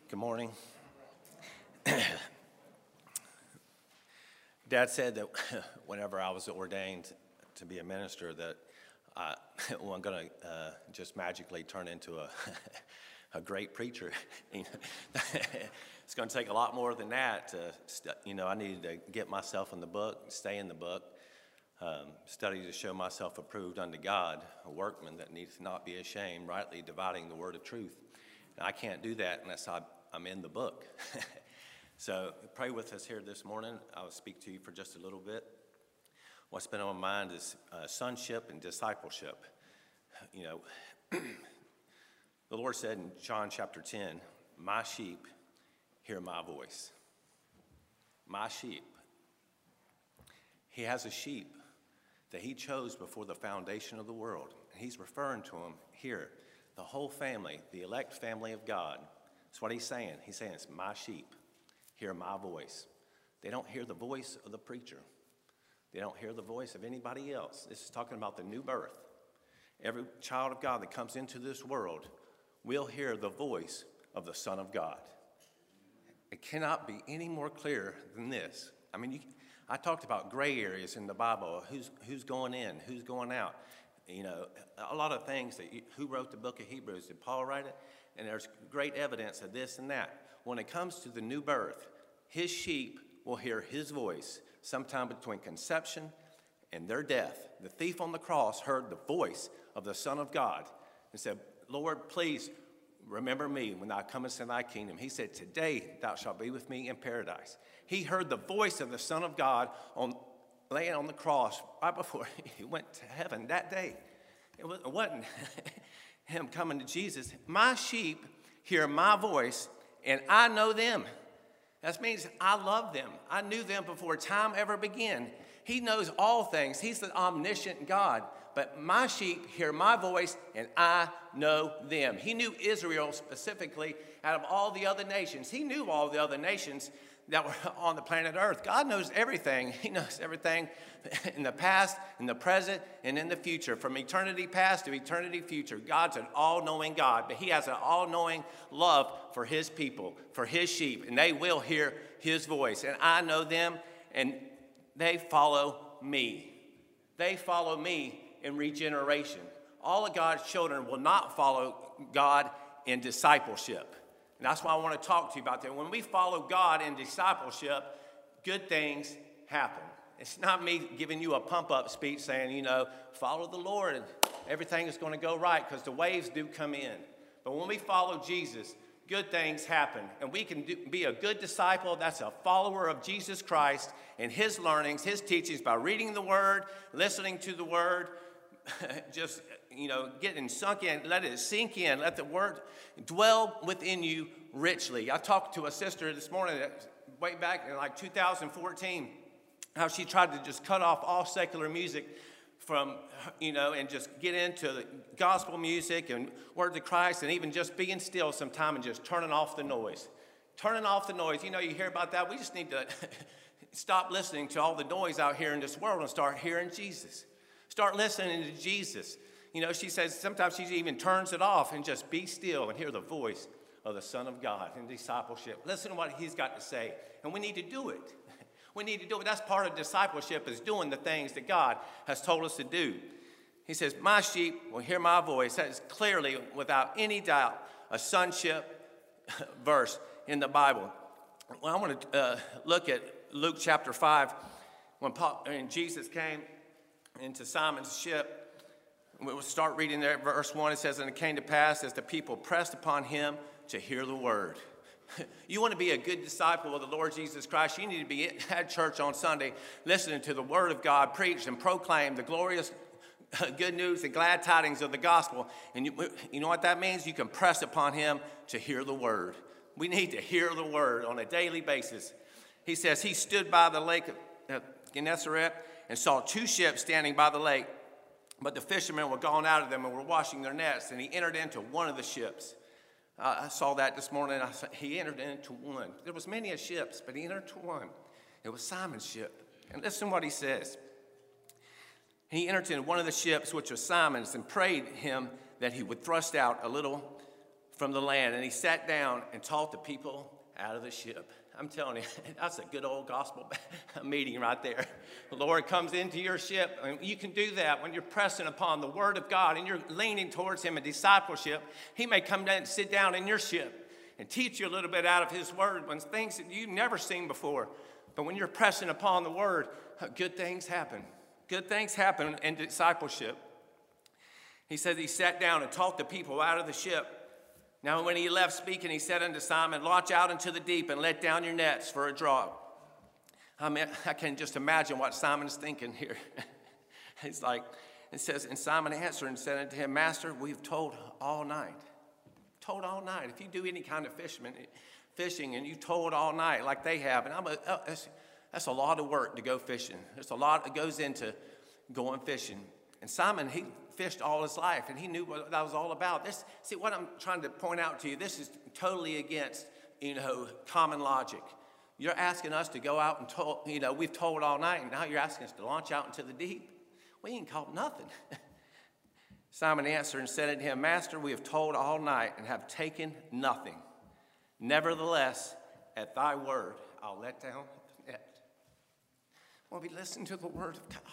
Good morning. Dad said that whenever I was ordained to be a minister that I wasn't going to just magically turn into a great preacher. It's going to take a lot more than that. I needed to get myself in the book, stay in the book, study to show myself approved unto God, a workman that needs not be ashamed, rightly dividing the word of truth. And I can't do that unless I'm in the book. So pray with us here this morning. I'll speak to you for just a little bit. What's been on my mind is sonship and discipleship. The Lord said in John chapter 10, my sheep hear my voice. My sheep. He has a sheep that he chose before the foundation of the world. And he's referring to them here. The whole family, the elect family of God. That's what he's saying. He's saying it's my sheep. Hear my voice. They don't hear the voice of the preacher. They don't hear the voice of anybody else. This is talking about the new birth. Every child of God that comes into this world will hear the voice of the Son of God. It cannot be any more clear than this. I talked about gray areas in the Bible. Who's going in? Who's going out? A lot of things who wrote the book of Hebrews? Did Paul write it? And there's great evidence of this and that. When it comes to the new birth, his sheep will hear his voice sometime between conception and their death. The thief on the cross heard the voice of the Son of God and said, Lord, please remember me when thou comest in thy kingdom. He said, today thou shalt be with me in paradise. He heard the voice of the Son of God laying on the cross right before he went to heaven that day. It wasn't him coming to Jesus. My sheep hear my voice, and I know them. That means I love them. I knew them before time ever began. He knows all things. He's the omniscient God. But my sheep hear my voice, and I know them. He knew Israel specifically out of all the other nations. He knew all the other nations that were on the planet Earth. God knows everything. He knows everything in the past, in the present, and in the future. From eternity past to eternity future, God's an all-knowing God, but he has an all-knowing love for his people, for his sheep, and they will hear his voice. And I know them, and they follow me. They follow me in regeneration. All of God's children will not follow God in discipleship. And that's why I want to talk to you about that. When we follow God in discipleship, good things happen. It's not me giving you a pump-up speech saying, follow the Lord and everything is going to go right, because the waves do come in. But when we follow Jesus, good things happen. And we can be a good disciple. That's a follower of Jesus Christ and his learnings, his teachings, by reading the Word, listening to the Word, just getting sunk in, let it sink in, let the word dwell within you richly. I talked to a sister this morning, way back in 2014, how she tried to just cut off all secular music from, and just get into the gospel music and words of Christ, and even just being still sometime and just turning off the noise. Turning off the noise. You hear about that. We just need to stop listening to all the noise out here in this world and start hearing Jesus. Start listening to Jesus. She says sometimes she even turns it off and just be still and hear the voice of the Son of God in discipleship. Listen to what he's got to say. And we need to do it. We need to do it. That's part of discipleship, is doing the things that God has told us to do. He says, my sheep will hear my voice. That is clearly, without any doubt, a sonship verse in the Bible. Well, I want to look at Luke chapter 5. When Jesus came into Simon's ship, we'll start reading there at verse 1. It says, and it came to pass as the people pressed upon him to hear the word. You want to be a good disciple of the Lord Jesus Christ, you need to be at church on Sunday listening to the word of God preached and proclaimed, the glorious good news, the glad tidings of the gospel. And you know what that means? You can press upon him to hear the word. We need to hear the word on a daily basis. He says he stood by the lake of Gennesaret and saw two ships standing by the lake. But the fishermen were gone out of them and were washing their nets, and he entered into one of the ships. I saw that this morning. He entered into one. There was many ships, but he entered into one. It was Simon's ship. And listen to what he says. He entered into one of the ships, which was Simon's, and prayed him that he would thrust out a little from the land, and he sat down and taught the people out of the ship. I'm telling you, that's a good old gospel meeting right there. The Lord comes into your ship, and you can do that when you're pressing upon the Word of God and you're leaning towards Him in discipleship. He may come down and sit down in your ship and teach you a little bit out of His Word when things that you've never seen before. But when you're pressing upon the Word, good things happen. Good things happen in discipleship. He says he sat down and taught the people out of the ship. Now when he left speaking, he said unto Simon, launch out into the deep and let down your nets for a draught. I mean, I can just imagine what Simon's thinking here. He's like, it says, and Simon answered and said unto him, Master, we've toiled all night. Toiled all night. If you do any kind of fishing and you toiled all night like they have, and that's a lot of work to go fishing. There's a lot that goes into going fishing. And Simon, he fished all his life, and he knew what that was all about. See, what I'm trying to point out to you, this is totally against, common logic. You're asking us to go out and toil, we've toiled all night, and now you're asking us to launch out into the deep. We ain't caught nothing. Simon answered and said unto him, Master, we have toiled all night and have taken nothing. Nevertheless, at thy word, I'll let down the net. Well, we listen to the word of God.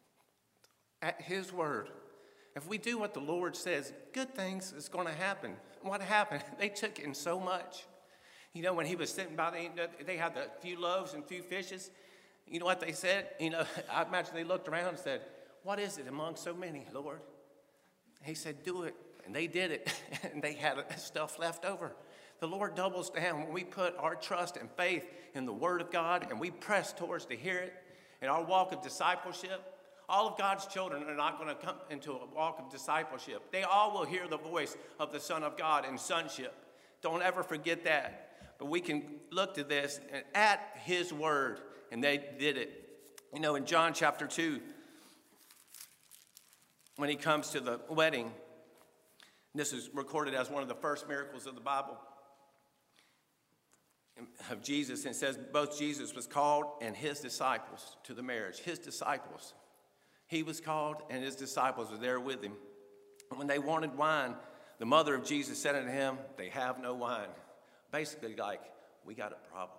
At his word. If we do what the Lord says, good things is going to happen. What happened? They took in so much. When he was sitting by, they had the few loaves and few fishes. You know what they said? I imagine they looked around and said, what is it among so many, Lord? He said, do it. And they did it. And they had stuff left over. The Lord doubles down when we put our trust and faith in the word of God and we press towards to hear it in our walk of discipleship. All of God's children are not going to come into a walk of discipleship. They all will hear the voice of the Son of God in sonship. Don't ever forget that. But we can look to this and at his word, and they did it. In John chapter 2, when he comes to the wedding, this is recorded as one of the first miracles of the Bible of Jesus. And it says both Jesus was called and his disciples to the marriage. His disciples. He was called, and his disciples were there with him. And when they wanted wine, the mother of Jesus said unto him, they have no wine. Basically, like, we got a problem.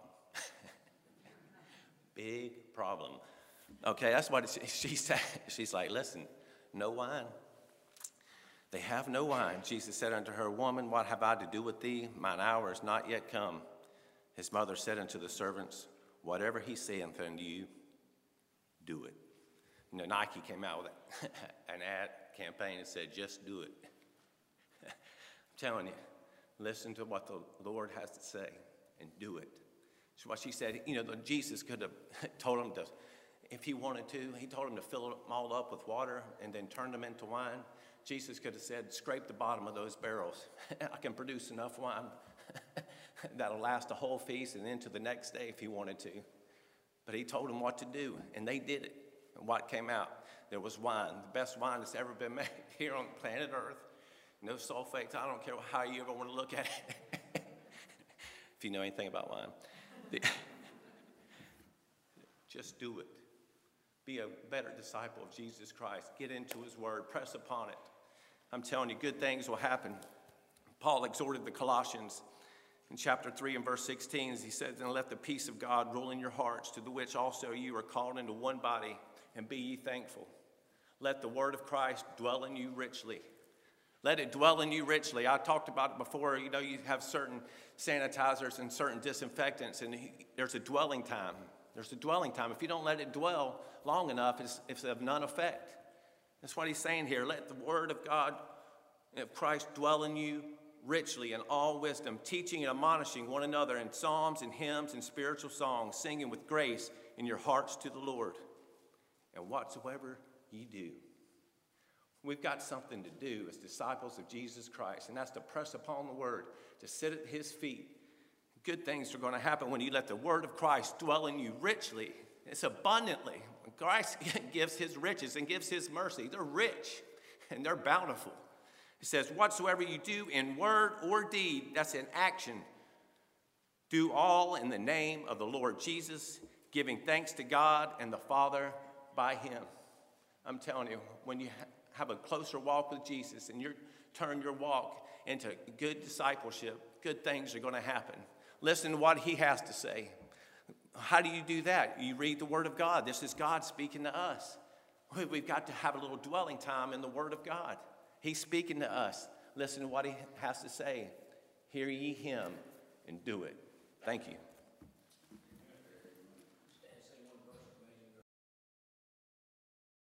Big problem. Okay, that's what she said. She's like, listen, no wine. They have no wine. Jesus said unto her, woman, what have I to do with thee? Mine hour is not yet come. His mother said unto the servants, whatever he saith unto you, do it. Nike came out with an ad campaign that said, just do it. I'm telling you, listen to what the Lord has to say and do it. So what she said, Jesus could have told him to, if he wanted to, he told him to fill them all up with water and then turn them into wine. Jesus could have said, scrape the bottom of those barrels. I can produce enough wine that'll last a whole feast and into the next day if he wanted to. But he told them what to do, and they did it. And what came out? There was wine, the best wine that's ever been made here on planet Earth. No sulfates. I don't care how you ever want to look at it. If you know anything about wine. Just do it. Be a better disciple of Jesus Christ. Get into his word. Press upon it. I'm telling you, good things will happen. Paul exhorted the Colossians in chapter 3 and verse 16, as he says, and let the peace of God rule in your hearts, to the which also you are called into one body, and be ye thankful. Let the word of Christ dwell in you richly. Let it dwell in you richly. I talked about it before. You have certain sanitizers and certain disinfectants, and there's a dwelling time. There's a dwelling time. If you don't let it dwell long enough, it's of none effect. That's what he's saying here. Let the word of God, of Christ, dwell in you richly in all wisdom, teaching and admonishing one another in psalms and hymns and spiritual songs, singing with grace in your hearts to the Lord. And whatsoever ye do. We've got something to do as disciples of Jesus Christ, and that's to press upon the word, to sit at his feet. Good things are going to happen when you let the word of Christ dwell in you richly. It's abundantly. When Christ gives his riches and gives his mercy, they're rich and they're bountiful. It says, whatsoever you do in word or deed, that's in action, do all in the name of the Lord Jesus, giving thanks to God and the Father by him. I'm telling you, when you have a closer walk with Jesus and you're turn your walk into good discipleship, good things are going to happen. Listen to what he has to say. How do you do that? You read the Word of God. This is God speaking to us. We've got to have a little dwelling time in the Word of God. He's speaking to us. Listen to what he has to say. Hear ye him and do it. Thank you.